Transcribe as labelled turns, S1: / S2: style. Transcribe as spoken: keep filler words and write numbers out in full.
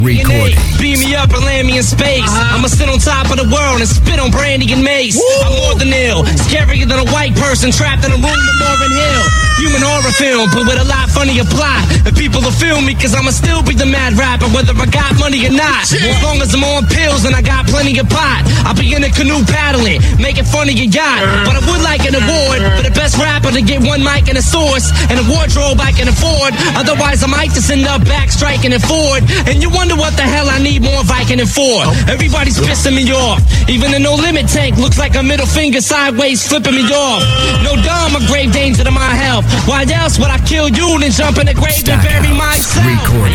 S1: Recording.
S2: Beam me up and land me in space. Uh-huh. I'ma sit on top of the world and spit on Brandy and Mace. Woo! I'm more than ill, scarier than a white person trapped in a room in Lauryn Hill. Human horror film, but with a lot funnier plot. And people will feel me, cause I'ma still be the mad rapper, whether I got money or not. As long as I'm on pills and I got plenty of pot, I'll be in a canoe paddling, making fun of your yacht. But I would like an award for the best rapper to get one mic and a source, and a wardrobe I can afford. Otherwise I might just end up back striking it forward. And you wonder what the hell I need more Viking than for. Everybody's pissing me off. Even the No Limit tank looks like a middle finger sideways flipping me off. No dumb or grave danger to my health. Why else would I kill you than jump in the grave and bury myself?